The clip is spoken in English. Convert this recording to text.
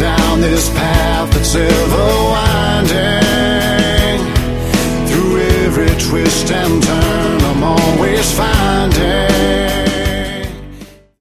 down this path that's ever winding. Through every twist and turn, I'm always finding